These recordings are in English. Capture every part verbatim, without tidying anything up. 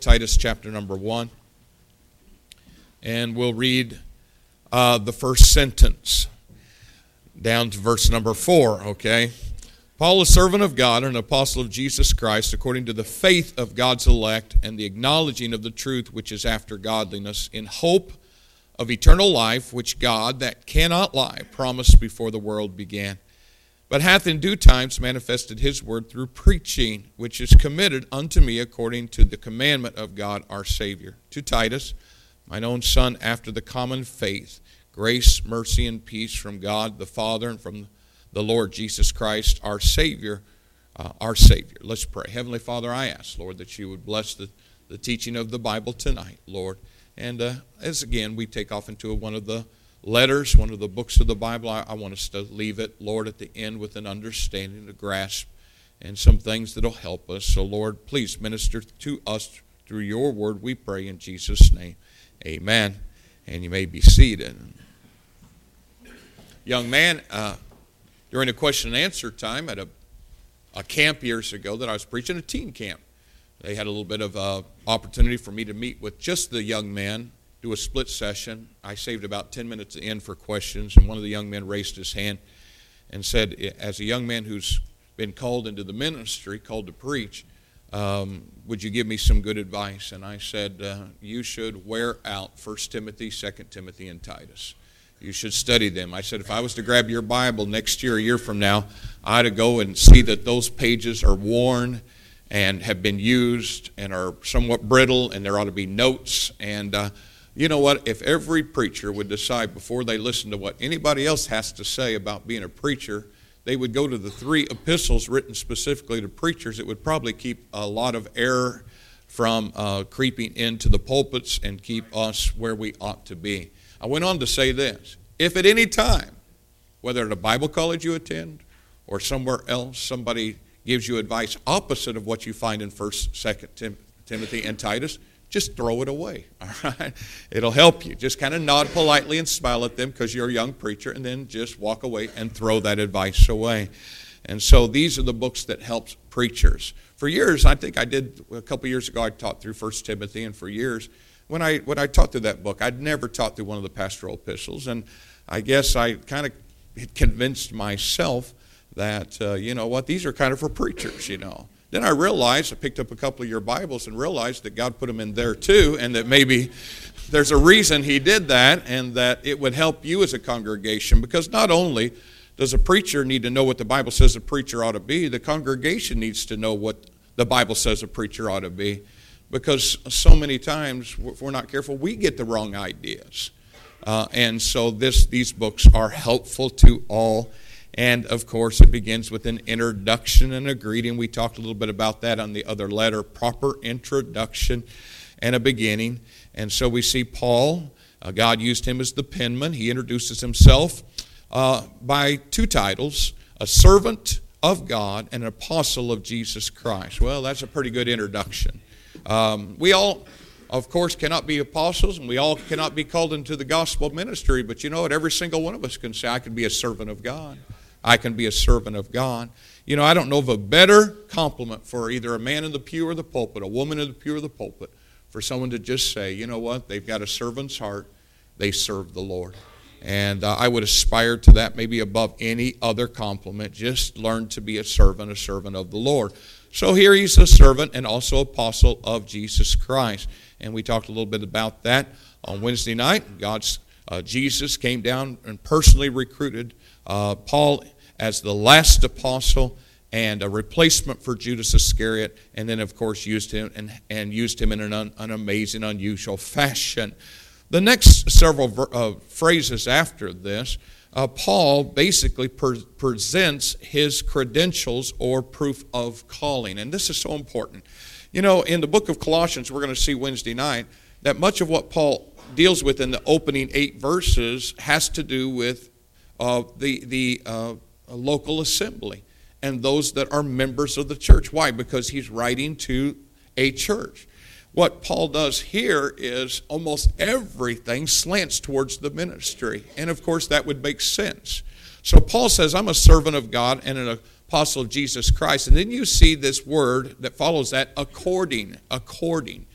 Titus chapter number one, and we'll read uh, the first sentence down to verse number four, okay? Paul, a servant of God and an apostle of Jesus Christ, according to the faith of God's elect and the acknowledging of the truth which is after godliness, in hope of eternal life, which God, that cannot lie, promised before the world began, but hath in due times manifested his word through preaching, which is committed unto me according to the commandment of God our Savior. To Titus, mine own son, after the common faith, grace, mercy, and peace from God the Father and from the Lord Jesus Christ our Savior, uh, our Savior. Let's pray. Heavenly Father, I ask, Lord, that you would bless the, the teaching of the Bible tonight, Lord. And uh, as again we take off into one of the letters, one of the books of the Bible, I, I want us to leave it, Lord, at the end with an understanding, a grasp, and some things that will help us. So, Lord, please minister to us through your word, we pray in Jesus' name. Amen. And you may be seated. Young man, uh, during a question and answer time at a, a camp years ago that I was preaching, a teen camp, they had a little bit of uh, opportunity for me to meet with just the young men, do a split session. I saved about ten minutes in for questions, and one of the young men raised his hand and said, as a young man who's been called into the ministry, called to preach, um, would you give me some good advice? And I said, uh, you should wear out First Timothy, Second Timothy, and Titus. You should study them. I said, if I was to grab your Bible next year, a year from now, I ought to go and see that those pages are worn and have been used and are somewhat brittle, and there ought to be notes. And uh, you know what? If every preacher would decide before they listen to what anybody else has to say about being a preacher, they would go to the three epistles written specifically to preachers, it would probably keep a lot of error from uh, creeping into the pulpits and keep us where we ought to be. I went on to say this. If at any time, whether at a Bible college you attend or somewhere else, somebody gives you advice opposite of what you find in First, Second Tim- Timothy and Titus, just throw it away, all right? It'll help you. Just kind of nod politely and smile at them because you're a young preacher, and then just walk away and throw that advice away. And so these are the books that help preachers. For years, I think I did, a couple years ago, I taught through First Timothy, and for years, when I when I taught through that book, I'd never taught through one of the pastoral epistles, and I guess I kind of convinced myself that, uh, you know what, these are kind of for preachers, you know. Then I realized, I picked up a couple of your Bibles and realized that God put them in there too, and that maybe there's a reason he did that, and that it would help you as a congregation, because not only does a preacher need to know what the Bible says a preacher ought to be, the congregation needs to know what the Bible says a preacher ought to be, because so many times, if we're not careful, we get the wrong ideas. Uh, and so this these books are helpful to all. And, of course, it begins with an introduction and a greeting. We talked a little bit about that on the other letter, proper introduction and a beginning. And so we see Paul, uh, God used him as the penman. He introduces himself uh, by two titles, a servant of God and an apostle of Jesus Christ. Well, that's a pretty good introduction. Um, we all, of course, cannot be apostles, and we all cannot be called into the gospel ministry, but you know what? Every single one of us can say, I can be a servant of God. I can be a servant of God. You know, I don't know of a better compliment for either a man in the pew or the pulpit, a woman in the pew or the pulpit, for someone to just say, you know what, they've got a servant's heart, they serve the Lord. And uh, I would aspire to that maybe above any other compliment. Just learn to be a servant, a servant of the Lord. So here he's a servant and also apostle of Jesus Christ. And we talked a little bit about that on Wednesday night. God's uh, Jesus came down and personally recruited uh, Paul as the last apostle and a replacement for Judas Iscariot, and then of course used him and, and used him in an, un, an amazing, unusual fashion. The next several ver, uh, phrases after this, uh, Paul basically per, presents his credentials or proof of calling, and this is so important. You know, in the book of Colossians, we're going to see Wednesday night that much of what Paul deals with in the opening eight verses has to do with uh, the the uh, local assembly and those that are members of the church. Why? Because he's writing to a church. What Paul does here is almost everything slants towards the ministry, and of course that would make sense. So Paul says, I'm a servant of God and an apostle of Jesus Christ. And then you see this word that follows that, according, according.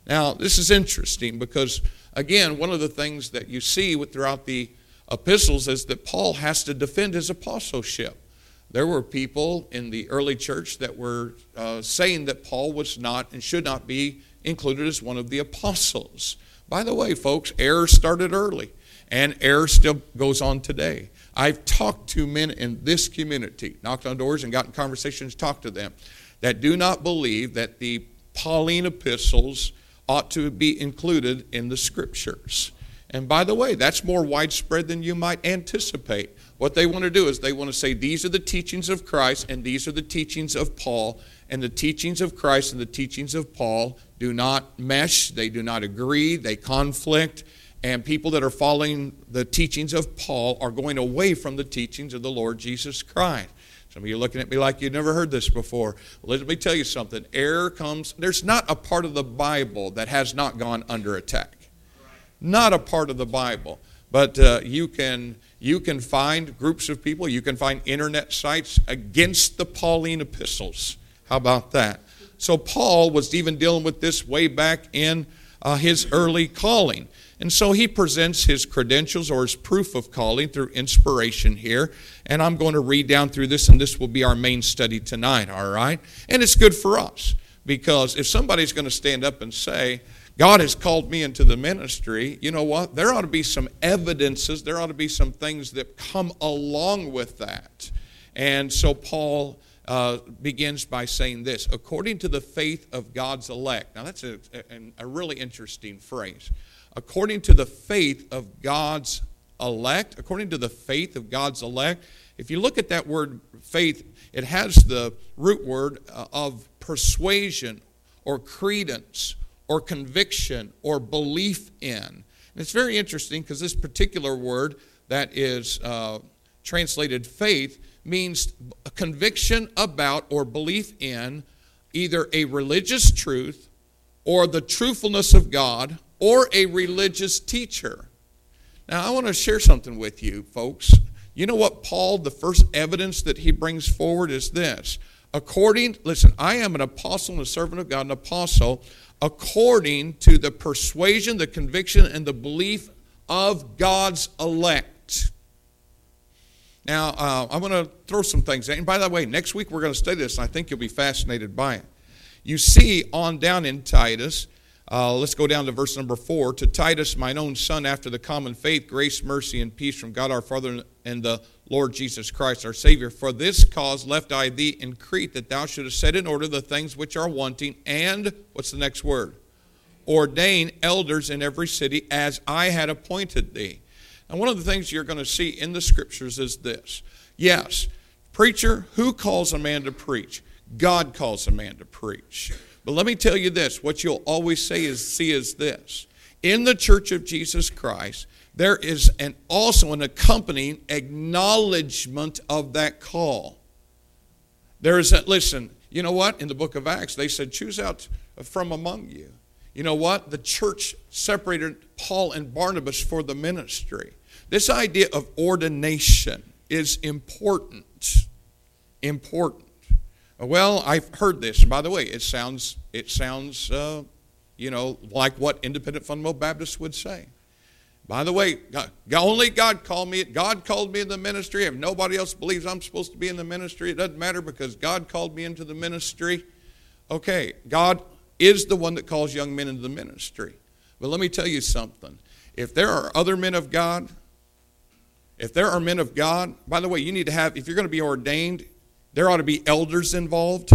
Now, this is interesting because, again, one of the things that you see throughout the epistles is that Paul has to defend his apostleship. There were people in the early church that were uh, saying that Paul was not and should not be included as one of the apostles. By the way, folks, error started early, and error still goes on today. I've talked to men in this community, knocked on doors and gotten conversations, talked to them, that do not believe that the Pauline epistles ought to be included in the Scriptures. And by the way, that's more widespread than you might anticipate. What they want to do is they want to say these are the teachings of Christ and these are the teachings of Paul, and the teachings of Christ and the teachings of Paul do not mesh, they do not agree, they conflict, and people that are following the teachings of Paul are going away from the teachings of the Lord Jesus Christ. Some of you are looking at me like you've never heard this before. Let me tell you something. Error comes, there's not a part of the Bible that has not gone under attack. Not a part of the Bible. But uh, you can you can find groups of people, you can find internet sites against the Pauline epistles. How about that? So Paul was even dealing with this way back in uh, his early calling. And so he presents his credentials or his proof of calling through inspiration here. And I'm going to read down through this, and this will be our main study tonight, all right? And it's good for us, because if somebody's going to stand up and say, God has called me into the ministry, you know what? There ought to be some evidences, there ought to be some things that come along with that. And so Paul uh, begins by saying this, according to the faith of God's elect. Now that's a, a, a really interesting phrase. According to the faith of God's elect, according to the faith of God's elect, if you look at that word faith, it has the root word uh, of persuasion or credence or conviction or belief in. And it's very interesting because this particular word that is uh, translated faith means a conviction about or belief in either a religious truth or the truthfulness of God or a religious teacher. Now, I want to share something with you, folks. You know what, Paul, the first evidence that he brings forward is this. According, listen, I am an apostle and a servant of God, an apostle, according to the persuasion, the conviction, and the belief of God's elect. Now, uh, I'm going to throw some things in. And by the way, next week we're going to study this, and I think you'll be fascinated by it. You see on down in Titus, uh, let's go down to verse number four. To Titus, mine own son, after the common faith, grace, mercy, and peace from God our Father and the Lord Jesus Christ our Savior. For this cause left I thee in Crete, that thou shouldest set in order the things which are wanting, and, what's the next word? Ordain elders in every city, as I had appointed thee. And one of the things you're going to see in the Scriptures is this. Yes, preacher, who calls a man to preach? God calls a man to preach. But let me tell you this, what you'll always say is, see is this. In the Church of Jesus Christ, there is an also an accompanying acknowledgement of that call. There is a, listen, you know what? In the book of Acts, they said, choose out from among you. You know what? The church separated Paul and Barnabas for the ministry. This idea of ordination is important. Important. Well, I've heard this. By the way, it sounds, it sounds, uh, you know, like what independent fundamental Baptists would say. By the way, God, only God called me. God called me in the ministry. If nobody else believes I'm supposed to be in the ministry, it doesn't matter because God called me into the ministry. Okay, God is the one that calls young men into the ministry. But let me tell you something. If there are other men of God, if there are men of God, by the way, you need to have, if you're going to be ordained, there ought to be elders involved.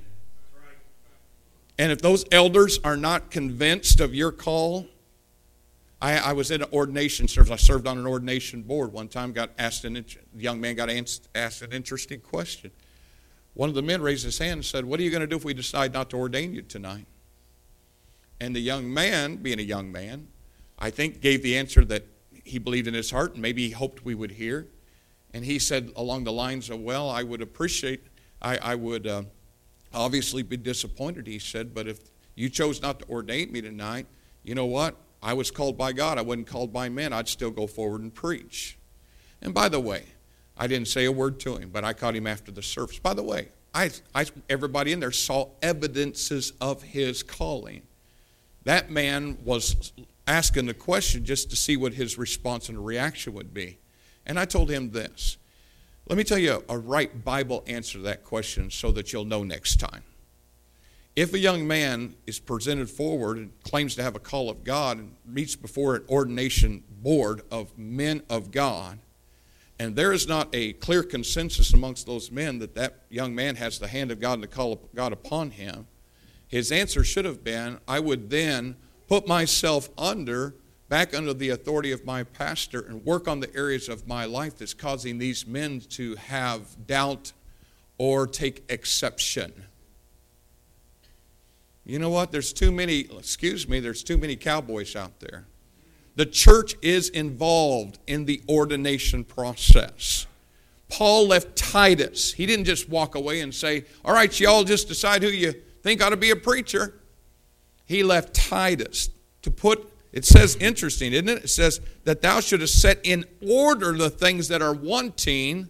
And if those elders are not convinced of your call, I, I was in an ordination service. I served on an ordination board one time. Got asked an, the young man got asked an interesting question. One of the men raised his hand and said, what are you going to do if we decide not to ordain you tonight? And the young man, being a young man, I think gave the answer that he believed in his heart and maybe he hoped we would hear. And he said along the lines of, well, I would appreciate, I, I would uh, obviously be disappointed, he said, but if you chose not to ordain me tonight, you know what? I was called by God. I wasn't called by men. I'd still go forward and preach. And by the way, I didn't say a word to him, but I caught him after the service. By the way, I, I, everybody in there saw evidences of his calling. that man was asking the question just to see what his response and reaction would be. And I told him this. Let me tell you a right Bible answer to that question so that you'll know next time. If a young man is presented forward and claims to have a call of God and meets before an ordination board of men of God, and there is not a clear consensus amongst those men that that young man has the hand of God and the call of God upon him, his answer should have been, I would then put myself under, back under the authority of my pastor and work on the areas of my life that's causing these men to have doubt or take exception. You know what? There's too many, excuse me, there's too many cowboys out there. The church is involved in the ordination process. Paul left Titus. He didn't just walk away and say, all right, y'all just decide who you think ought to be a preacher. He left Titus to put, it says, interesting, isn't it? It says that thou shouldest set in order the things that are wanting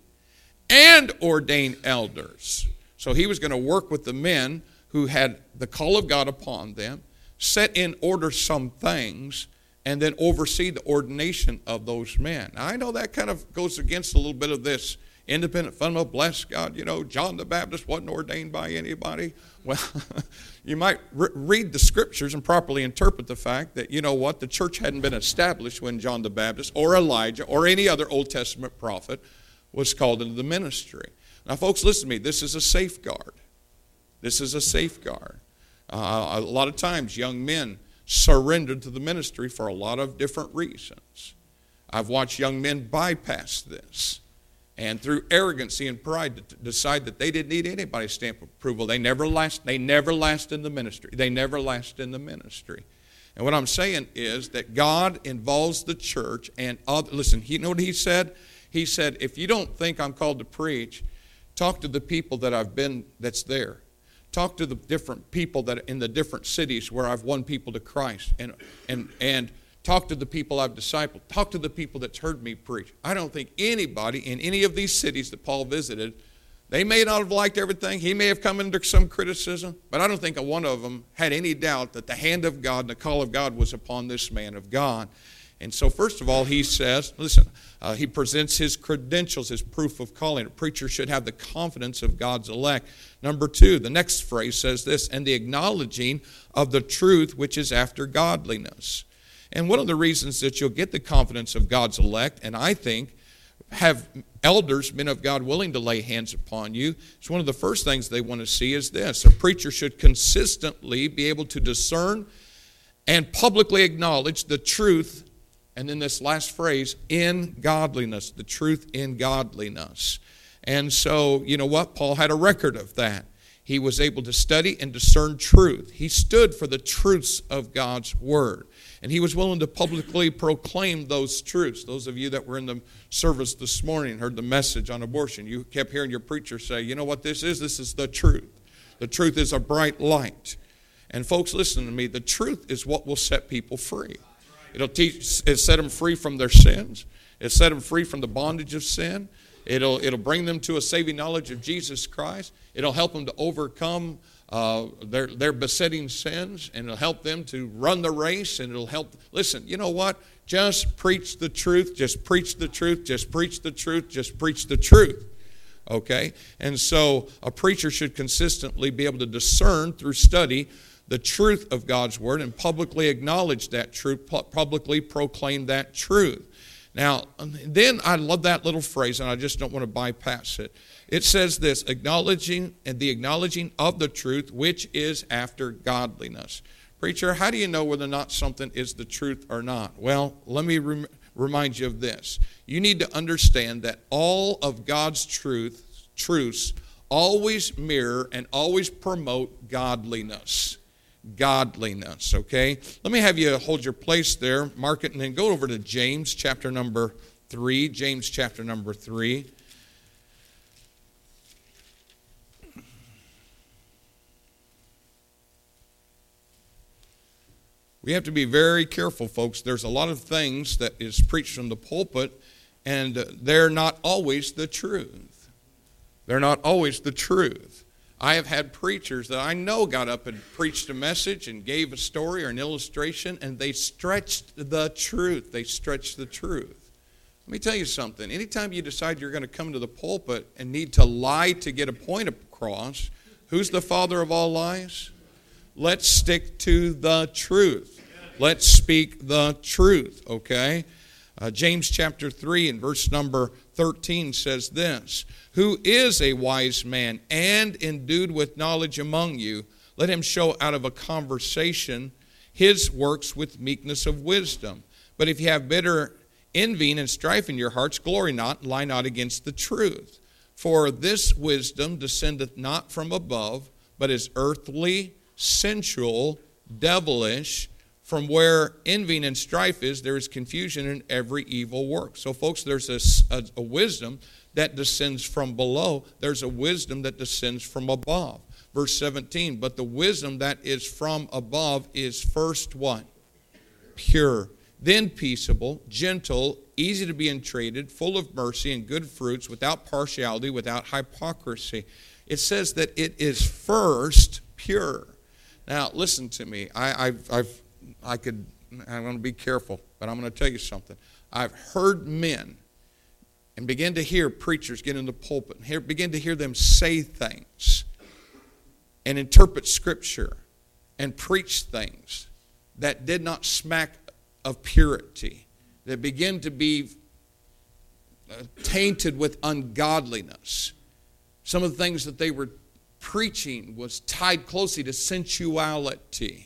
and ordain elders. So he was going to work with the men who had the call of God upon them, set in order some things, and then oversee the ordination of those men. Now, I know that kind of goes against a little bit of this independent fundamental, bless God, you know, John the Baptist wasn't ordained by anybody. Well, you might re- read the scriptures and properly interpret the fact that, you know what, the church hadn't been established when John the Baptist or Elijah or any other Old Testament prophet was called into the ministry. Now, folks, listen to me. This is a safeguard. This is a safeguard. Uh, a lot of times, young men surrendered to the ministry for a lot of different reasons. I've watched young men bypass this and through arrogancy and pride decide that they didn't need anybody's stamp of approval. They never last, they never last in the ministry. They never last in the ministry. And what I'm saying is that God involves the church and other, listen, you know what he said? He said, if you don't think I'm called to preach, talk to the people that I've been, that's there. Talk to the different people that in the different cities where I've won people to Christ, and and and talk to the people I've discipled. Talk to the people that's heard me preach. I don't think anybody in any of these cities that Paul visited, they may not have liked everything. He may have come under some criticism, but I don't think a one of them had any doubt that the hand of God and the call of God was upon this man of God. And so first of all, he says, listen, uh, he presents his credentials, his proof of calling. A preacher should have the confidence of God's elect. Number two, the next phrase says this, and the acknowledging of the truth which is after godliness. And one of the reasons that you'll get the confidence of God's elect, and I think have elders, men of God, willing to lay hands upon you, it's one of the first things they want to see is this. A preacher should consistently be able to discern and publicly acknowledge the truth. And then this last phrase, in godliness, the truth in godliness. And so, you know what? Paul had a record of that. He was able to study and discern truth. He stood for the truths of God's word. And he was willing to publicly proclaim those truths. Those of you that were in the service this morning heard the message on abortion. You kept hearing your preacher say, you know what this is? This is the truth. The truth is a bright light. And folks, listen to me. The truth is what will set people free. It'll teach, it'll set them free from their sins. It'll set them free from the bondage of sin. It'll, it'll bring them to a saving knowledge of Jesus Christ. It'll help them to overcome uh, their, their besetting sins. And it'll help them to run the race. And it'll help, listen, you know what? Just preach the truth. Just preach the truth. Just preach the truth. Just preach the truth. Okay? And so a preacher should consistently be able to discern through study the truth of God's word and publicly acknowledge that truth, publicly proclaim that truth. Now, then I love that little phrase, and I just don't want to bypass it. It says this, acknowledging and the acknowledging of the truth, which is after godliness. Preacher, how do you know whether or not something is the truth or not? Well, let me rem- remind you of this. You need to understand that all of God's truth, truths always mirror and always promote godliness. Godliness, okay? Let me have you hold your place there, mark it, and then go over to James chapter number three. James chapter number three. We have to be very careful, folks. There's a lot of things that is preached from the pulpit, and they're not always the truth. They're not always the truth. I have had preachers that I know got up and preached a message and gave a story or an illustration, and they stretched the truth. They stretched the truth. Let me tell you something. Anytime you decide you're going to come to the pulpit and need to lie to get a point across, who's the father of all lies? Let's stick to the truth. Let's speak the truth, okay? Uh, James chapter three and verse number thirteen says this, "Who is a wise man and endued with knowledge among you? Let him show out of a conversation his works with meekness of wisdom. But if you have bitter envying and strife in your hearts, glory not, and lie not against the truth. For this wisdom descendeth not from above, but is earthly, sensual, devilish. From where envying and strife is, there is confusion in every evil work." So folks, there's a, a, a wisdom that descends from below. There's a wisdom that descends from above. Verse seventeen, "But the wisdom that is from above is first" what? "Pure, then peaceable, gentle, easy to be entreated, full of mercy and good fruits, without partiality, without hypocrisy." It says that it is first pure. Now, listen to me. I, I've, I've, I could, I'm going to be careful, but I'm going to tell you something. I've heard men and begin to hear preachers get in the pulpit and hear, begin to hear them say things and interpret Scripture and preach things that did not smack of purity, that begin to be uh, tainted with ungodliness. Some of the things that they were preaching was tied closely to sensuality.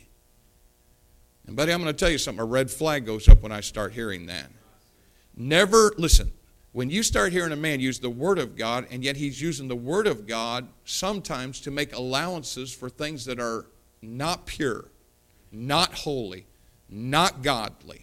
And buddy, I'm going to tell you something. A red flag goes up when I start hearing that. Never, listen, when you start hearing a man use the Word of God, and yet he's using the Word of God sometimes to make allowances for things that are not pure, not holy, not godly,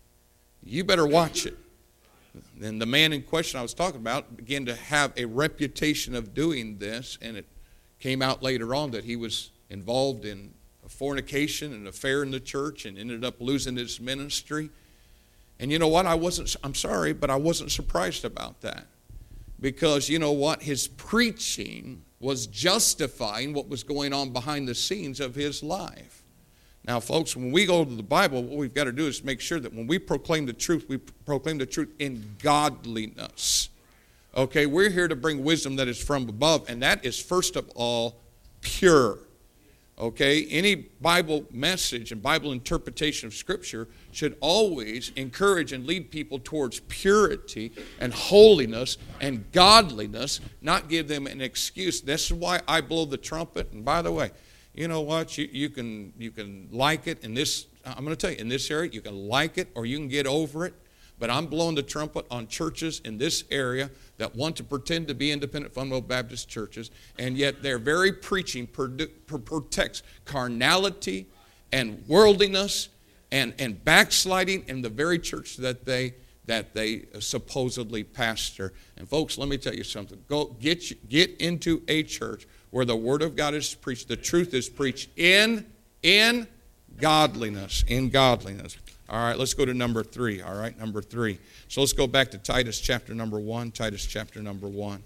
you better watch it. And the man in question I was talking about began to have a reputation of doing this, and it came out later on that he was involved in a fornication, an affair in the church, and ended up losing his ministry. And you know what? I wasn't, I'm sorry, but I wasn't surprised about that. Because you know what? His preaching was justifying what was going on behind the scenes of his life. Now, folks, when we go to the Bible, what we've got to do is make sure that when we proclaim the truth, we proclaim the truth in godliness. Okay, we're here to bring wisdom that is from above, and that is first of all pure. Okay, any Bible message and Bible interpretation of Scripture should always encourage and lead people towards purity and holiness and godliness, not give them an excuse. This is why I blow the trumpet. And by the way, you know what? You, you can you can like it in this. I'm going to tell you, in this area, you can like it or you can get over it. But I'm blowing the trumpet on churches in this area that want to pretend to be independent fundamental Baptist churches, and yet their very preaching protects carnality and worldliness and, and backsliding in the very church that they that they supposedly pastor. And folks, let me tell you something. Go get get into a church where the Word of God is preached, the truth is preached in in godliness, in godliness. All right, let's go to number three, all right, number three. So let's go back to Titus chapter number one, Titus chapter number one.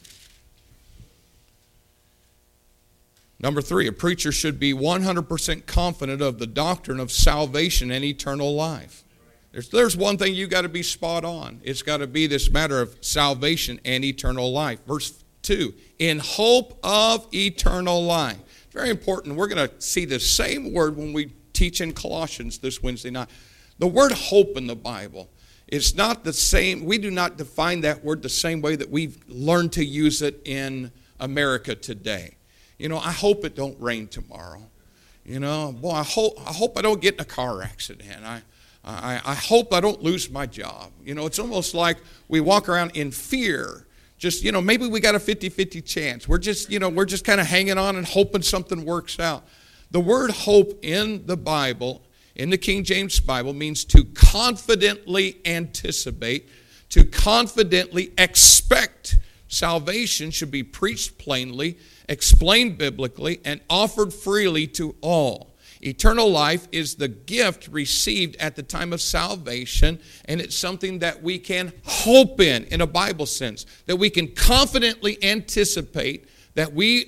Number three, a preacher should be one hundred percent confident of the doctrine of salvation and eternal life. There's, there's one thing you got to be spot on. It's got to be this matter of salvation and eternal life. Verse two, in hope of eternal life. It's very important. We're going to see the same word when we teach in Colossians this Wednesday night. The word hope in the Bible is not the same. We do not define that word the same way that we've learned to use it in America today. You know, I hope it don't rain tomorrow. You know, boy, I hope I hope I don't get in a car accident. I, I, I hope I don't lose my job. You know, it's almost like we walk around in fear. Just, you know, maybe we got a fifty-fifty chance. We're just, you know, we're just kind of hanging on and hoping something works out. The word hope in the Bible, in the King James Bible, means to confidently anticipate, to confidently expect. Salvation should be preached plainly, explained biblically, and offered freely to all. Eternal life is the gift received at the time of salvation, and it's something that we can hope in, in a Bible sense, that we can confidently anticipate that we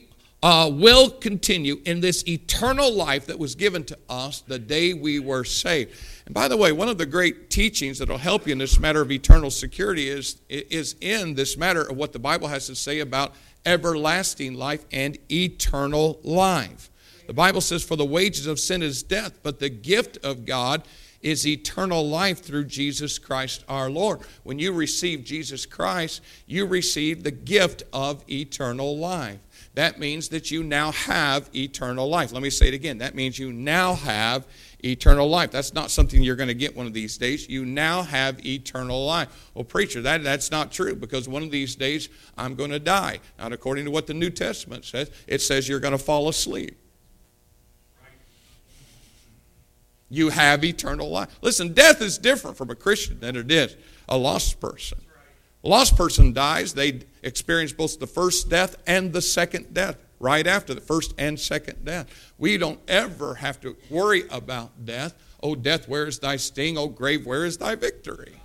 uh, will continue in this eternal life that was given to us the day we were saved. And by the way, one of the great teachings that will help you in this matter of eternal security is, is in this matter of what the Bible has to say about everlasting life and eternal life. The Bible says, for the wages of sin is death, but the gift of God is eternal life through Jesus Christ our Lord. When you receive Jesus Christ, you receive the gift of eternal life. That means that you now have eternal life. Let me say it again. That means you now have eternal life. That's not something you're going to get one of these days. You now have eternal life. Well, preacher, that, that's not true, because one of these days I'm going to die. Not according to what the New Testament says. It says you're going to fall asleep. You have eternal life. Listen, death is different from a Christian than it is a lost person. A lost person dies. They experience both the first death and the second death right after the first and second death. We don't ever have to worry about death. Oh, death, where is thy sting? Oh, grave, where is thy victory?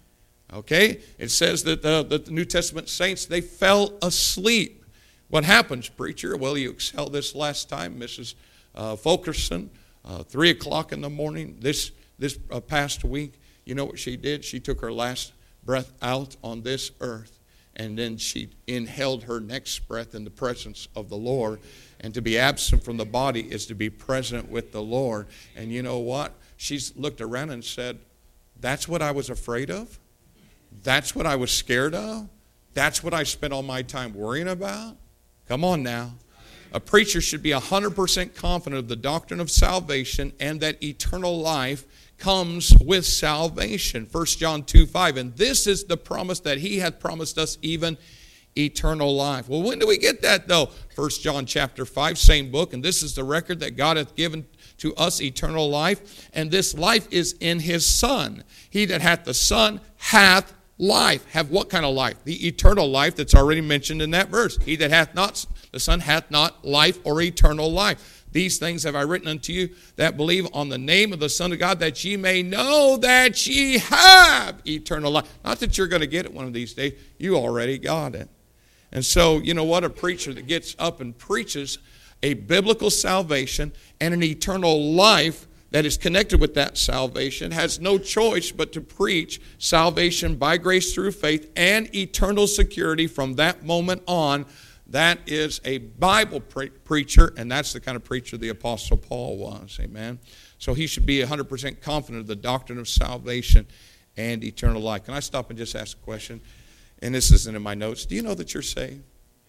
Okay? It says that the, that the New Testament saints, they fell asleep. What happens, preacher? Well, you excelled this last time, Missus Uh, Fulkerson. Uh, three o'clock in the morning this this uh, past week, you know what she did? She took her last breath out on this earth, and then she inhaled her next breath in the presence of the Lord. And to be absent from the body is to be present with the Lord. And you know what? She's looked around and said, that's what I was afraid of? That's what I was scared of? That's what I spent all my time worrying about? Come on now. A preacher should be one hundred percent confident of the doctrine of salvation, and that eternal life comes with salvation. First John two five. And this is the promise that he hath promised us, even eternal life. Well, when do we get that, though? First John chapter five, same book. And this is the record that God hath given to us, eternal life. And this life is in his Son. He that hath the Son hath life. Have what kind of life? The eternal life that's already mentioned in that verse. He that hath not the Son hath not life or eternal life. These things have I written unto you that believe on the name of the Son of God, that ye may know that ye have eternal life. Not that you're going to get it one of these days. You already got it. And so, you know what? A preacher that gets up and preaches a biblical salvation and an eternal life that is connected with that salvation has no choice but to preach salvation by grace through faith and eternal security from that moment on. That is a Bible pre- preacher, and that's the kind of preacher the Apostle Paul was. Amen. So he should be one hundred percent confident of the doctrine of salvation and eternal life. Can I stop and just ask a question? And this isn't in my notes. Do you know that you're saved?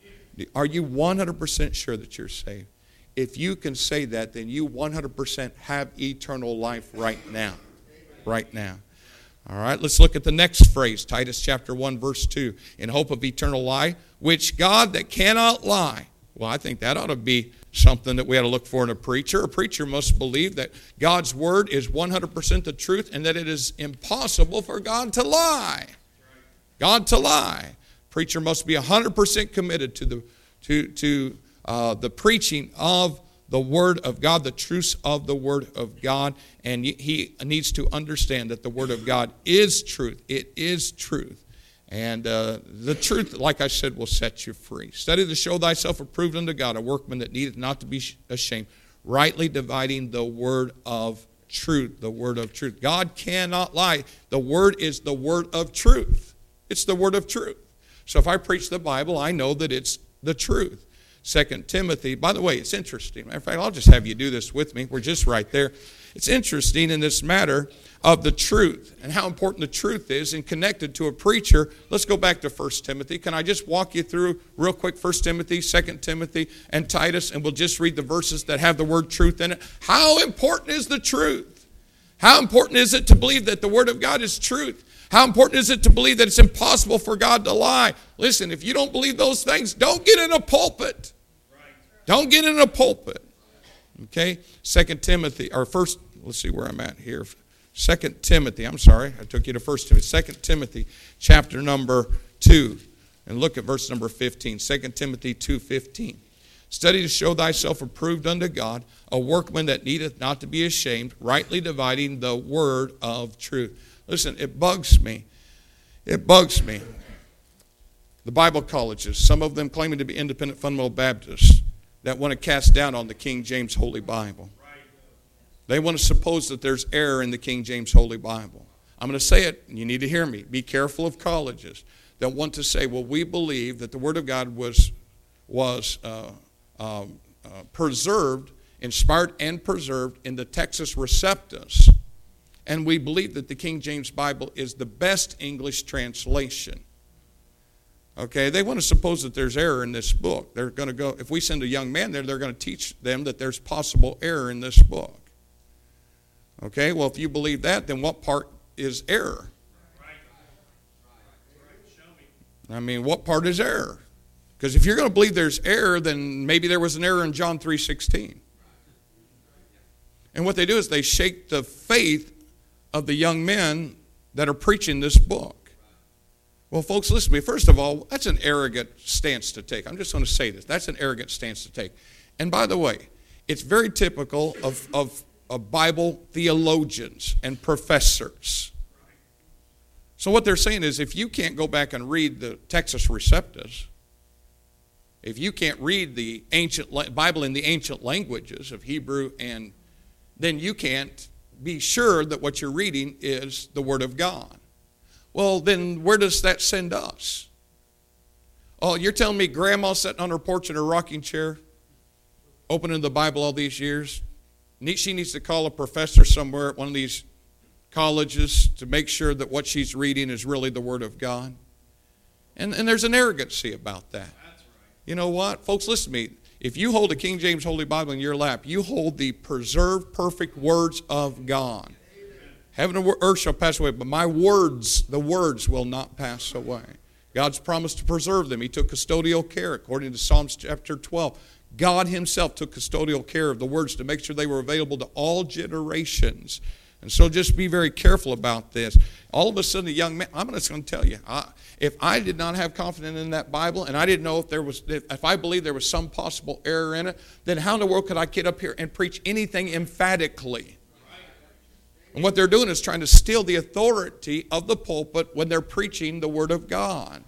Are you one hundred percent sure that you're saved? If you can say that, then you one hundred percent have eternal life right now. Right now. All right, let's look at the next phrase, Titus chapter one, verse two. In hope of eternal life, which God that cannot lie. Well, I think that ought to be something that we ought to look for in a preacher. A preacher must believe that God's word is one hundred percent the truth, and that it is impossible for God to lie. God to lie. Preacher must be one hundred percent committed to the to to uh, the preaching of the Word of God, the truths of the Word of God. And he needs to understand that the Word of God is truth. It is truth. And uh, the truth, like I said, will set you free. Study to show thyself approved unto God, a workman that needeth not to be ashamed, rightly dividing the word of truth, the word of truth. God cannot lie. The Word is the word of truth. It's the word of truth. So if I preach the Bible, I know that it's the truth. Second Timothy, by the way, it's interesting. Matter of fact, I'll just have you do this with me. We're just right there. It's interesting in this matter of the truth and how important the truth is and connected to a preacher. Let's go back to First Timothy. Can I just walk you through real quick First Timothy, Second Timothy, and Titus, and we'll just read the verses that have the word truth in it. How important is the truth? How important is it to believe that the Word of God is truth? How important is it to believe that it's impossible for God to lie? Listen, if you don't believe those things, don't get in a pulpit. Don't get in a pulpit. Okay? Second Timothy, or first, let's see where I'm at here. Second Timothy, I'm sorry, I took you to First Timothy. Second Timothy, chapter number two. And look at verse number fifteen. Second Timothy two fifteen. Study to show thyself approved unto God, a workman that needeth not to be ashamed, rightly dividing the word of truth. Listen, it bugs me. It bugs me. The Bible colleges, some of them claiming to be independent fundamental Baptists, that want to cast doubt on the King James Holy Bible. They want to suppose that there's error in the King James Holy Bible. I'm going to say it, and you need to hear me. Be careful of colleges that want to say, well, we believe that the Word of God was, was uh, uh, uh, preserved, inspired and preserved in the Textus Receptus, and we believe that the King James Bible is the best English translation. Okay, they want to suppose that there's error in this book. They're going to go, if we send a young man there, they're going to teach them that there's possible error in this book. Okay, well, if you believe that, then what part is error? I mean, what part is error? Because if you're going to believe there's error, then maybe there was an error in John three sixteen. And what they do is they shake the faith of the young men that are preaching this book. Well, folks, listen to me. First of all, that's an arrogant stance to take. I'm just going to say this. That's an arrogant stance to take. And by the way, it's very typical of, of, of Bible theologians and professors. So what they're saying is, if you can't go back and read the Textus Receptus, if you can't read the ancient Bible in the ancient languages of Hebrew, and then you can't be sure that what you're reading is the Word of God. Well, then where does that send us? Oh, you're telling me Grandma sitting on her porch in her rocking chair, opening the Bible all these years, she needs to call a professor somewhere at one of these colleges to make sure that what she's reading is really the Word of God? And, and there's an arrogancy about that. That's right. You know what? Folks, listen to me. If you hold a King James Holy Bible in your lap, you hold the preserved, perfect words of God. Heaven and earth shall pass away, but my words, the words will not pass away. God's promised to preserve them. He took custodial care, according to Psalms chapter twelve. God himself took custodial care of the words to make sure they were available to all generations. And so just be very careful about this. All of a sudden, a young man, I'm just going to tell you, I, if I did not have confidence in that Bible, and I didn't know if there was, if I believed there was some possible error in it, then how in the world could I get up here and preach anything emphatically? And what they're doing is trying to steal the authority of the pulpit when they're preaching the Word of God.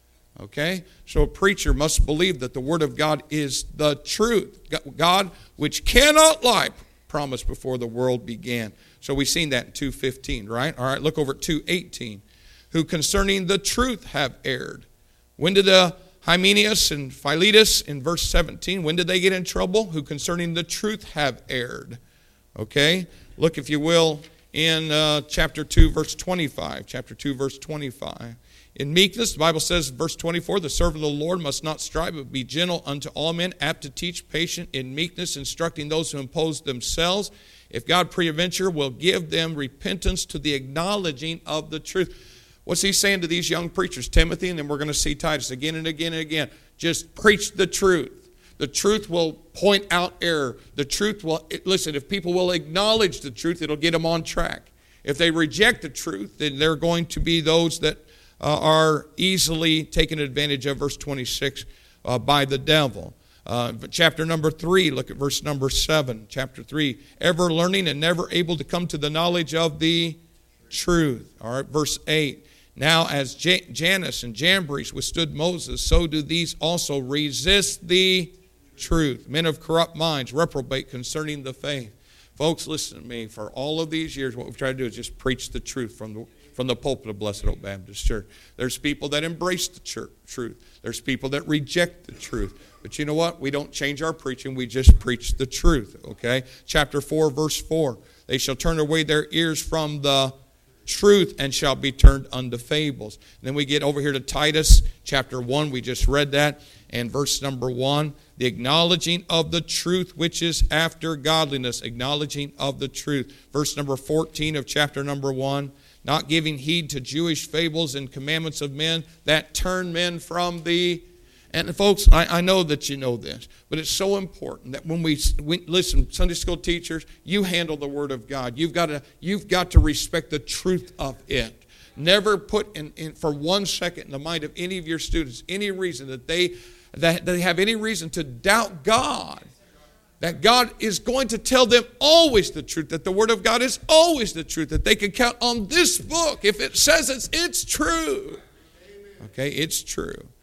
Okay? So a preacher must believe that the Word of God is the truth. God, which cannot lie, promised before the world began. So we've seen that in two fifteen, right? All right, look over at two eighteen. Who concerning the truth have erred. When did the Hymenaeus and Philetus in verse seventeen, when did they get in trouble? Who concerning the truth have erred. Okay? Look, if you will, in uh, chapter two, verse twenty-five. Chapter two, verse twenty-five. In meekness, the Bible says, verse twenty-four, the servant of the Lord must not strive, but be gentle unto all men, apt to teach, patient in meekness, instructing those who impose themselves. If God peradventure will give them repentance to the acknowledging of the truth. What's he saying to these young preachers? Timothy, and then we're going to see Titus again and again and again. Just preach the truth. The truth will point out error. The truth will, listen, if people will acknowledge the truth, it'll get them on track. If they reject the truth, then they're going to be those that uh, are easily taken advantage of, verse twenty-six, uh, by the devil. Uh, chapter number three, look at verse number seven. Chapter three, ever learning and never able to come to the knowledge of the truth. All right, verse eight. Now as J- Jannes and Jambres withstood Moses, so do these also resist the truth. Men of corrupt minds reprobate concerning the faith. Folks, listen to me. For all of these years, what we've tried to do is just preach the truth from the from the pulpit of Blessed Hope Baptist Church. There's people that embrace the church, truth. There's people that reject the truth. But you know what? We don't change our preaching. We just preach the truth, okay? Chapter four, verse four. They shall turn away their ears from the truth and shall be turned unto fables. And then we get over here to Titus, chapter one. We just read that. And verse number one, the acknowledging of the truth which is after godliness. Acknowledging of the truth. Verse number fourteen of chapter number one. Not giving heed to Jewish fables and commandments of men that turn men from the... And folks, I, I know that you know this, but it's so important that when we, we listen, Sunday school teachers, you handle the Word of God. You've got to, you've got to respect the truth of it. Never put in, in for one second in the mind of any of your students any reason that they that they have any reason to doubt God. That God is going to tell them always the truth, that the Word of God is always the truth, that they can count on this book. If it says it's, it's true. Okay, it's true.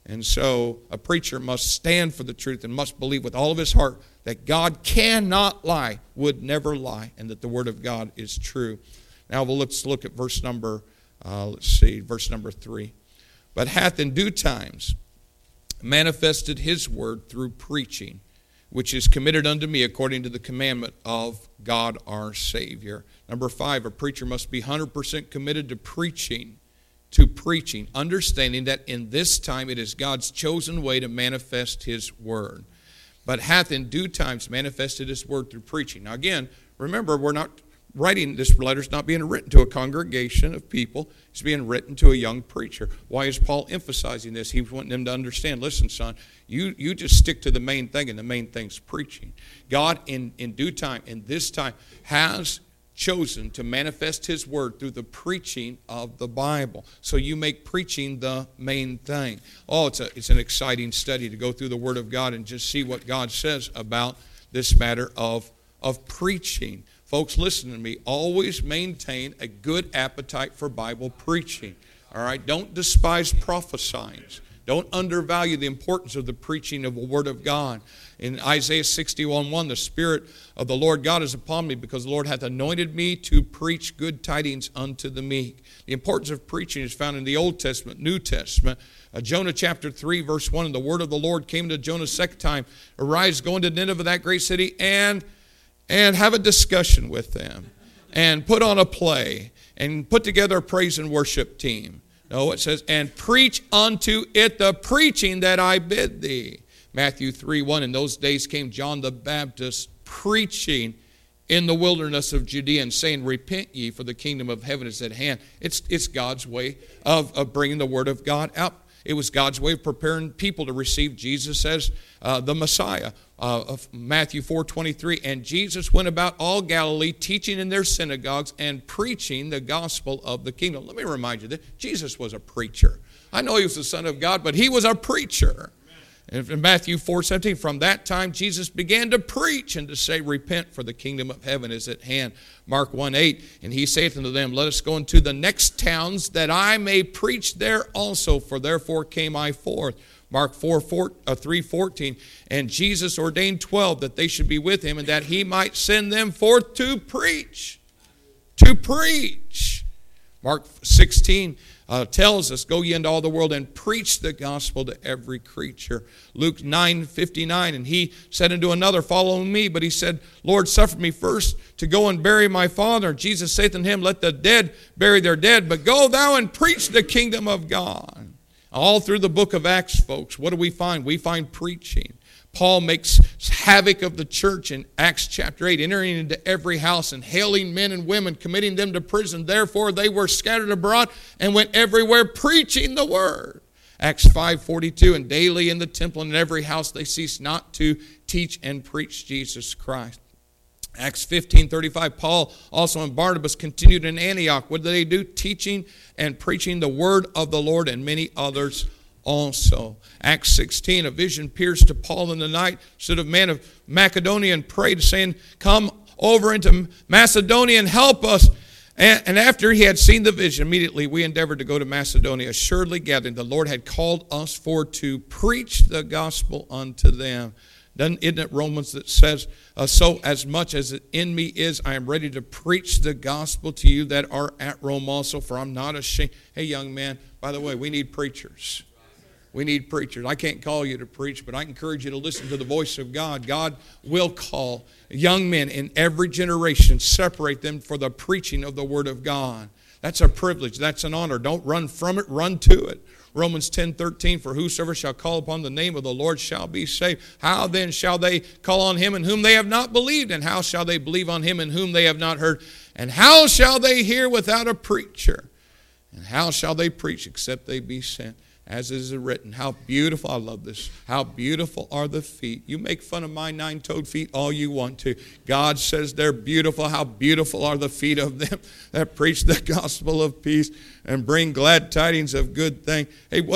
And so a preacher must stand for the truth and must believe with all of his heart that God cannot lie, would never lie, and that the Word of God is true. Now well, let's look at verse number, uh, let's see, verse number three. But hath in due times manifested his word through preaching, which is committed unto me according to the commandment of God our Savior. Number five, a preacher must be one hundred percent committed to preaching, to preaching, understanding that in this time it is God's chosen way to manifest his word. But hath in due times manifested his word through preaching. Now again, remember, we're not writing, this letter is not being written to a congregation of people. It's being written to a young preacher. Why is Paul emphasizing this? He's wanting them to understand, listen, son, you, you just stick to the main thing, and the main thing's preaching. God, in, in due time, in this time, has chosen to manifest his word through the preaching of the Bible. So you make preaching the main thing. Oh, it's, a, it's an exciting study to go through the Word of God and just see what God says about this matter of, of preaching. Folks, listen to me. Always maintain a good appetite for Bible preaching. All right? Don't despise prophesying. Don't undervalue the importance of the preaching of the Word of God. In Isaiah sixty-one one, the Spirit of the Lord God is upon me, because the Lord hath anointed me to preach good tidings unto the meek. The importance of preaching is found in the Old Testament, New Testament. Uh, Jonah chapter three, verse one, and the word of the Lord came to Jonah a second time. Arise, go into Nineveh, that great city, and and have a discussion with them, and put on a play, and put together a praise and worship team. No, it says, and preach unto it the preaching that I bid thee. Matthew three one, in those days came John the Baptist preaching in the wilderness of Judea and saying, repent ye, for the kingdom of heaven is at hand. It's, it's God's way of, of bringing the word of God out. It was God's way of preparing people to receive Jesus as uh, the Messiah. Uh, of Matthew four twenty-three, and Jesus went about all Galilee, teaching in their synagogues and preaching the gospel of the kingdom. Let me remind you that Jesus was a preacher. I know he was the Son of God, but he was a preacher. And in Matthew four seventeen, from that time Jesus began to preach and to say, repent, for the kingdom of heaven is at hand. Mark one eight, and he saith unto them, let us go into the next towns, that I may preach there also, for therefore came I forth. Mark three fourteen, and Jesus ordained twelve, that they should be with him, and that he might send them forth to preach. To preach. Mark sixteen uh, tells us, go ye into all the world and preach the gospel to every creature. Luke nine fifty-nine, and he said unto another, follow me. But he said, Lord, suffer me first to go and bury my father. Jesus saith unto him, let the dead bury their dead, but go thou and preach the kingdom of God. All through the book of Acts, folks, what do we find? We find preaching. Paul makes havoc of the church in Acts chapter eight, entering into every house and hailing men and women, committing them to prison. Therefore they were scattered abroad and went everywhere preaching the word. Acts five forty-two, and daily in the temple and in every house they ceased not to teach and preach Jesus Christ. Acts fifteen thirty-five, Paul also and Barnabas continued in Antioch. What did they do? Teaching and preaching the word of the Lord, and many others also. Acts sixteen, a vision appears to Paul in the night. Stood a man of Macedonia and prayed, saying, come over into Macedonia and help us. And, and after he had seen the vision, immediately we endeavored to go to Macedonia, assuredly gathering the Lord had called us for to preach the gospel unto them. Doesn't, isn't it Romans that says, uh, so as much as it in me is, I am ready to preach the gospel to you that are at Rome also, for I'm not ashamed. Hey, young man, by the way, we need preachers. We need preachers. I can't call you to preach, but I encourage you to listen to the voice of God. God will call young men in every generation, separate them for the preaching of the word of God. That's a privilege. That's an honor. Don't run from it. Run to it. Romans ten thirteen, for whosoever shall call upon the name of the Lord shall be saved. How then shall they call on him in whom they have not believed? And how shall they believe on him in whom they have not heard? And how shall they hear without a preacher? And how shall they preach except they be sent? As is written, how beautiful, I love this, how beautiful are the feet. You make fun of my nine-toed feet all you want to. God says they're beautiful. How beautiful are the feet of them that preach the gospel of peace and bring glad tidings of good things. Hey, what did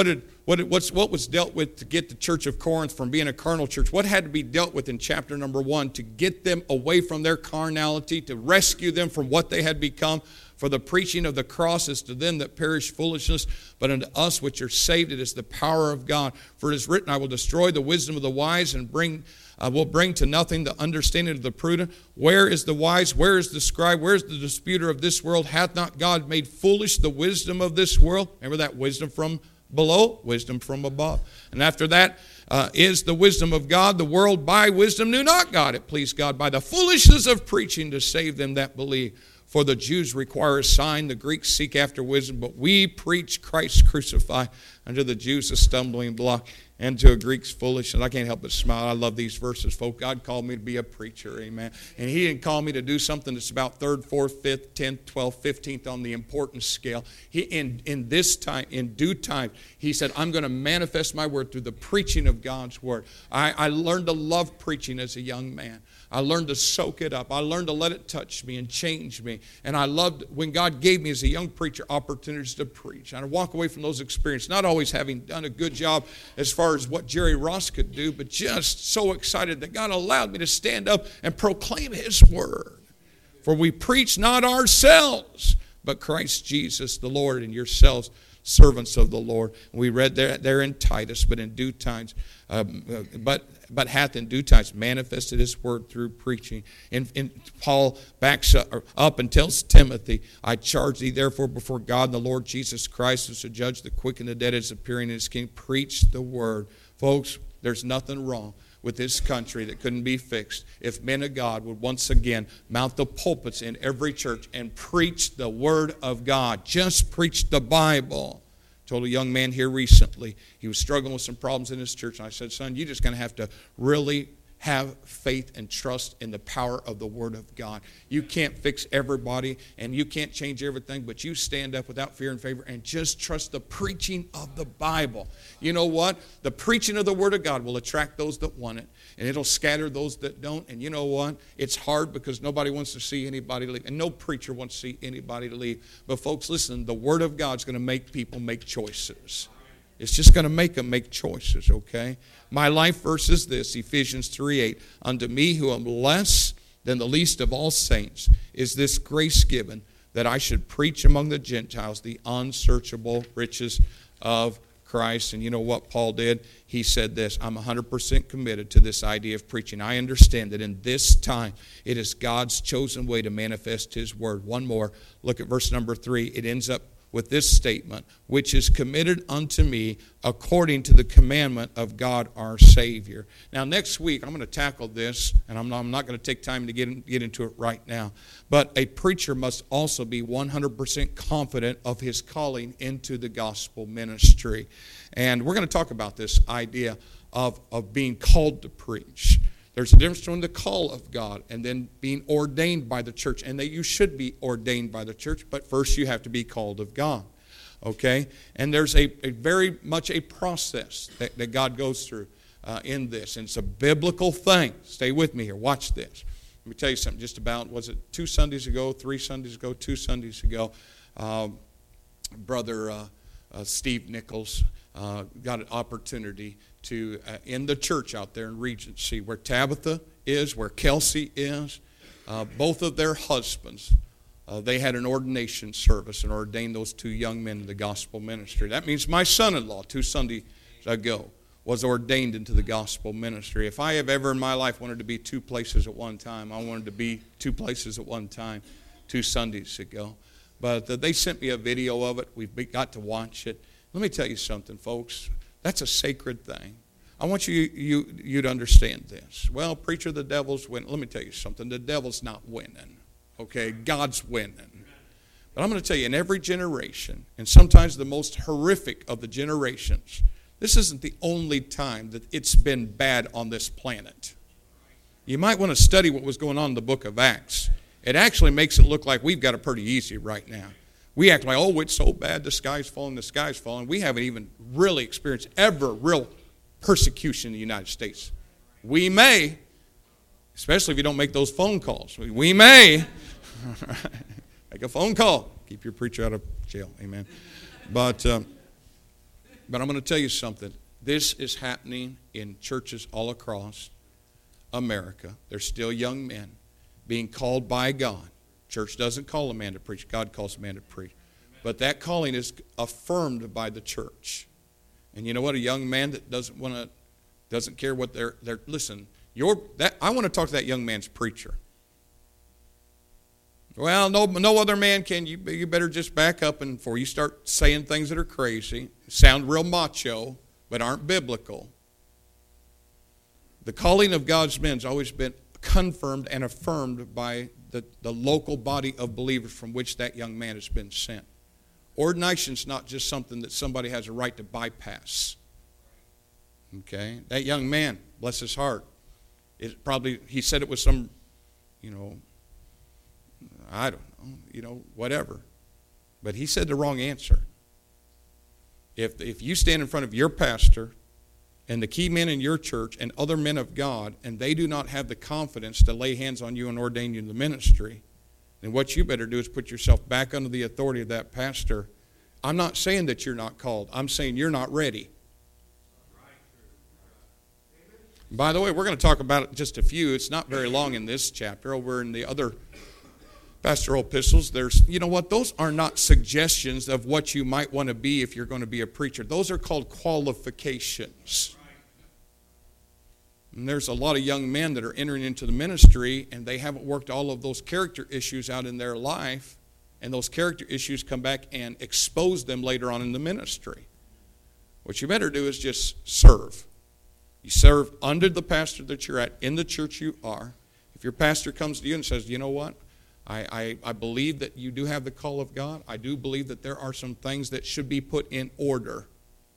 what, what's, what was dealt with to get the church of Corinth from being a carnal church? What had to be dealt with in chapter number one to get them away from their carnality, to rescue them from what they had become? For the preaching of the cross is to them that perish foolishness, but unto us which are saved it is the power of God. For it is written, I will destroy the wisdom of the wise and bring uh, will bring to nothing the understanding of the prudent. Where is the wise? Where is the scribe? Where is the disputer of this world? Hath not God made foolish the wisdom of this world? Remember that wisdom from below, wisdom from above. And after that uh, is the wisdom of God. The world by wisdom knew not God. It pleased God by the foolishness of preaching to save them that believe. For the Jews require a sign, the Greeks seek after wisdom, but we preach Christ crucified, unto the Jews a stumbling block, and to a Greek's foolishness. I can't help but smile. I love these verses, folks. God called me to be a preacher, amen. And He didn't call me to do something that's about third, fourth, fifth, tenth, twelfth, fifteenth on the importance scale. He, in, in this time, in due time, He said, I'm going to manifest my word through the preaching of God's word. I, I learned to love preaching as a young man. I learned to soak it up. I learned to let it touch me and change me. And I loved when God gave me as a young preacher opportunities to preach. And I walk away from those experiences, not always having done a good job as far as what Jerry Ross could do, but just so excited that God allowed me to stand up and proclaim His word. For we preach not ourselves, but Christ Jesus the Lord, and yourselves servants of the Lord. We read there, there in Titus, but in due times, um, uh, but but hath in due times manifested His word through preaching. And, and Paul backs up, up and tells Timothy, I charge thee therefore before God and the Lord Jesus Christ, who shall judge the quick and the dead as appearing in His kingdom. Preach the word. Folks, there's nothing wrong with this country that couldn't be fixed if men of God would once again mount the pulpits in every church and preach the word of God. Just preach the Bible. I told a young man here recently, he was struggling with some problems in his church, and I said, son, you're just going to have to really have faith and trust in the power of the Word of God. You can't fix everybody, and you can't change everything, but you stand up without fear and favor and just trust the preaching of the Bible. You know what? The preaching of the Word of God will attract those that want it, and it'll scatter those that don't. And you know what? It's hard because nobody wants to see anybody leave, and no preacher wants to see anybody to leave. But folks, listen, the Word of God's going to make people make choices. It's just going to make them make choices, okay? My life verse is this, Ephesians three eight. Unto me who am less than the least of all saints is this grace given, that I should preach among the Gentiles the unsearchable riches of Christ. And you know what Paul did? He said this, I'm one hundred percent committed to this idea of preaching. I understand that in this time it is God's chosen way to manifest His word. One more, look at verse number three. It ends up with this statement, which is committed unto me according to the commandment of God our Savior. Now, next week, I'm going to tackle this, and I'm not, I'm not going to take time to get, in, get into it right now. But a preacher must also be one hundred percent confident of his calling into the gospel ministry. And we're going to talk about this idea of, of being called to preach. There's a difference between the call of God and then being ordained by the church, and that you should be ordained by the church, but first you have to be called of God, okay? And there's a, a very much a process that, that God goes through uh, in this, and it's a biblical thing. Stay with me here. Watch this. Let me tell you something just about, was it two Sundays ago, three Sundays ago, two Sundays ago, um, Brother uh, uh, Steve Nichols uh, got an opportunity to uh, in the church out there in Regency, where Tabitha is, where Kelsey is, uh, both of their husbands, uh, they had an ordination service and ordained those two young men in the gospel ministry. That means my son-in-law, two Sundays ago, was ordained into the gospel ministry. If I have ever in my life wanted to be two places at one time, I wanted to be two places at one time two Sundays ago. But uh, they sent me a video of it. We got to watch it. Let me tell you something, folks. That's a sacred thing. I want you, you, you to understand this. Well, preacher, the devil's winning. Let me tell you something. The devil's not winning, okay? God's winning. But I'm going to tell you, in every generation, and sometimes the most horrific of the generations, this isn't the only time that it's been bad on this planet. You might want to study what was going on in the book of Acts. It actually makes it look like we've got it pretty easy right now. We act like, oh, it's so bad, the sky's falling, the sky's falling. We haven't even really experienced ever real persecution in the United States. We may, especially if you don't make those phone calls, we may make a phone call. Keep your preacher out of jail, amen. But um, But I'm going to tell you something. This is happening in churches all across America. There's still young men being called by God. Church doesn't call a man to preach. God calls a man to preach. But that calling is affirmed by the church. And you know what? A young man that doesn't want to, doesn't care what they're, they're listen, your, that, I want to talk to that young man's preacher. Well, no, no other man can. You, you better just back up, and before you start saying things that are crazy, sound real macho, but aren't biblical. The calling of God's men has always been confirmed and affirmed by the, the local body of believers from which that young man has been sent. Ordination's not just something that somebody has a right to bypass. Okay? That young man, bless his heart, it probably, he said it with some, you know, I don't know, you know, whatever. But he said the wrong answer. If, if you stand in front of your pastor and the key men in your church and other men of God, and they do not have the confidence to lay hands on you and ordain you in the ministry, then what you better do is put yourself back under the authority of that pastor. I'm not saying that you're not called. I'm saying you're not ready. By the way, we're going to talk about it just a few. It's not very long in this chapter. Over in the other pastoral epistles, there's, you know what, those are not suggestions of what you might want to be if you're going to be a preacher. Those are called qualifications. And there's a lot of young men that are entering into the ministry, and they haven't worked all of those character issues out in their life, and those character issues come back and expose them later on in the ministry. What you better do is just serve. You serve under the pastor that you're at, in the church you are. If your pastor comes to you and says, you know what, I, I, I believe that you do have the call of God. I do believe that there are some things that should be put in order.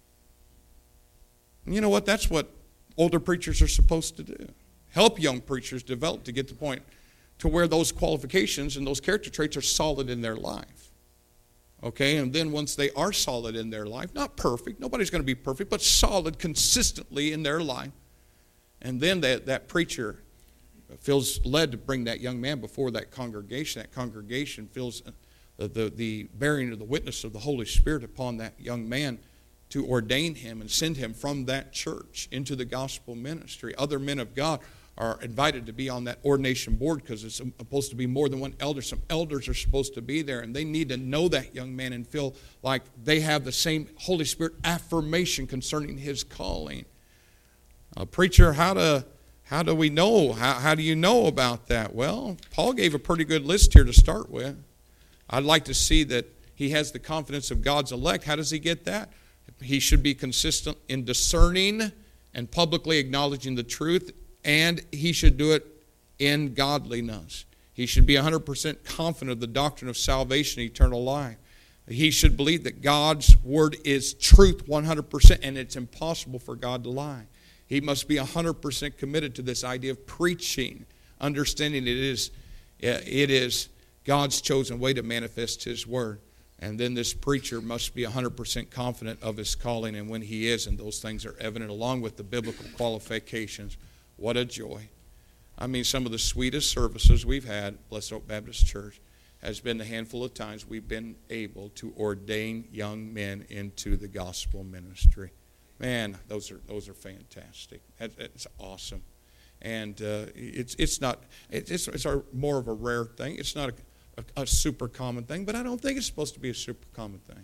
And you know what? That's what older preachers are supposed to do. Help young preachers develop to get to the point to where those qualifications and those character traits are solid in their life. Okay? And then once they are solid in their life, not perfect, nobody's going to be perfect, but solid consistently in their life, and then that, that preacher feels led to bring that young man before that congregation. That congregation feels the, the, the bearing of the witness of the Holy Spirit upon that young man to ordain him and send him from that church into the gospel ministry. Other men of God are invited to be on that ordination board because it's supposed to be more than one elder. Some elders are supposed to be there, and they need to know that young man and feel like they have the same Holy Spirit affirmation concerning his calling. Uh, preacher, how to... How do we know? How, how do you know about that? Well, Paul gave a pretty good list here to start with. I'd like to see that he has the confidence of God's elect. How does he get that? He should be consistent in discerning and publicly acknowledging the truth, and he should do it in godliness. He should be one hundred percent confident of the doctrine of salvation and eternal life. He should believe that God's word is truth one hundred percent, and it's impossible for God to lie. He must be one hundred percent committed to this idea of preaching, understanding it is, it is God's chosen way to manifest his word. And then this preacher must be one hundred percent confident of his calling, and when he is, and those things are evident along with the biblical qualifications, what a joy. I mean, some of the sweetest services we've had, Blessed Oak Baptist Church, has been the handful of times we've been able to ordain young men into the gospel ministry. Man, those are those are fantastic. It's awesome, and uh, it's it's not it's it's a, more of a rare thing. It's not a, a, a super common thing, but I don't think it's supposed to be a super common thing.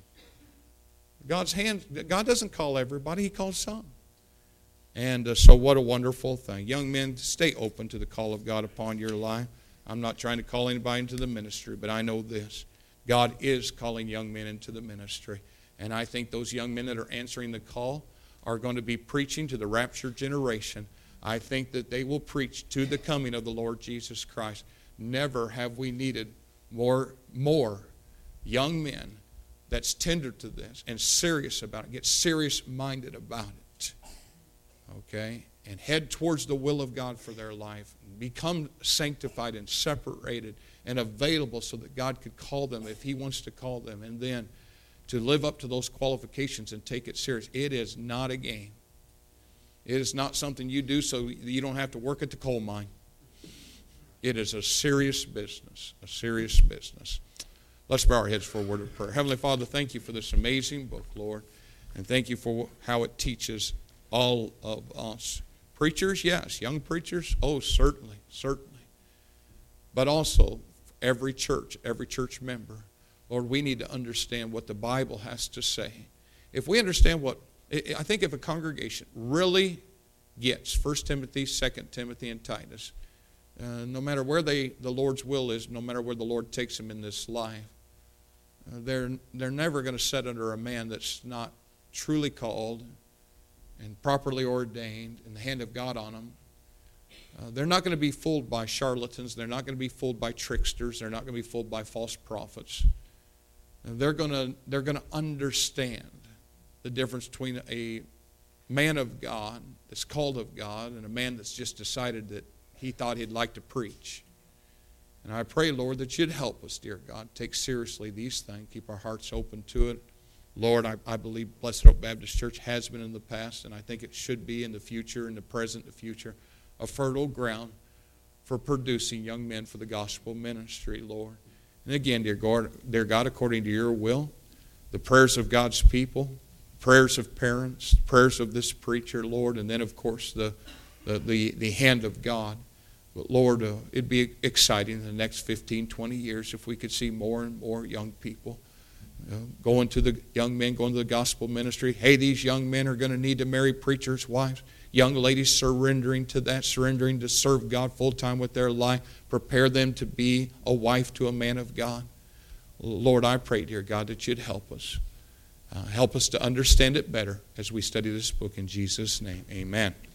God's hand, God doesn't call everybody; He calls some, and uh, so what a wonderful thing. Young men, stay open to the call of God upon your life. I'm not trying to call anybody into the ministry, but I know this: God is calling young men into the ministry, and I think those young men that are answering the call are going to be preaching to the raptured generation. I think that they will preach to the coming of the Lord Jesus Christ. Never have we needed more, more young men that's tender to this and serious about it, get serious-minded about it, okay, and head towards the will of God for their life, become sanctified and separated and available so that God could call them if He wants to call them, and then to live up to those qualifications and take it serious. It is not a game. It is not something you do so you don't have to work at the coal mine. It is a serious business, a serious business. Let's bow our heads for a word of prayer. Heavenly Father, thank you for this amazing book, Lord. And thank you for how it teaches all of us. Preachers, yes. Young preachers, oh, certainly, certainly. But also, every church, every church member, Lord, we need to understand what the Bible has to say. If we understand what, I think if a congregation really gets First Timothy, Second Timothy, and Titus, uh, no matter where they, the Lord's will is, no matter where the Lord takes them in this life, uh, they're, they're never going to sit under a man that's not truly called and properly ordained and the hand of God on them. Uh, they're not going to be fooled by charlatans. They're not going to be fooled by tricksters. They're not going to be fooled by false prophets. And they're going to, they're going to understand the difference between a man of God that's called of God and a man that's just decided that he thought he'd like to preach. And I pray, Lord, that you'd help us, dear God, take seriously these things, keep our hearts open to it. Lord, I, I believe Blessed Hope Baptist Church has been in the past, and I think it should be in the future, in the present, the future, a fertile ground for producing young men for the gospel ministry, Lord. And again, dear God, dear God, according to your will, the prayers of God's people, prayers of parents, prayers of this preacher, Lord, and then, of course, the the, the, the hand of God. But, Lord, uh, it'd be exciting in the next fifteen, twenty years if we could see more and more young people uh, going to the young men, going to the gospel ministry. Hey, these young men are going to need to marry preachers' wives. Young ladies surrendering to that, surrendering to serve God full-time with their life. Prepare them to be a wife to a man of God. Lord, I pray, dear God, that you'd help us. Uh, help us to understand it better as we study this book in Jesus' name. Amen.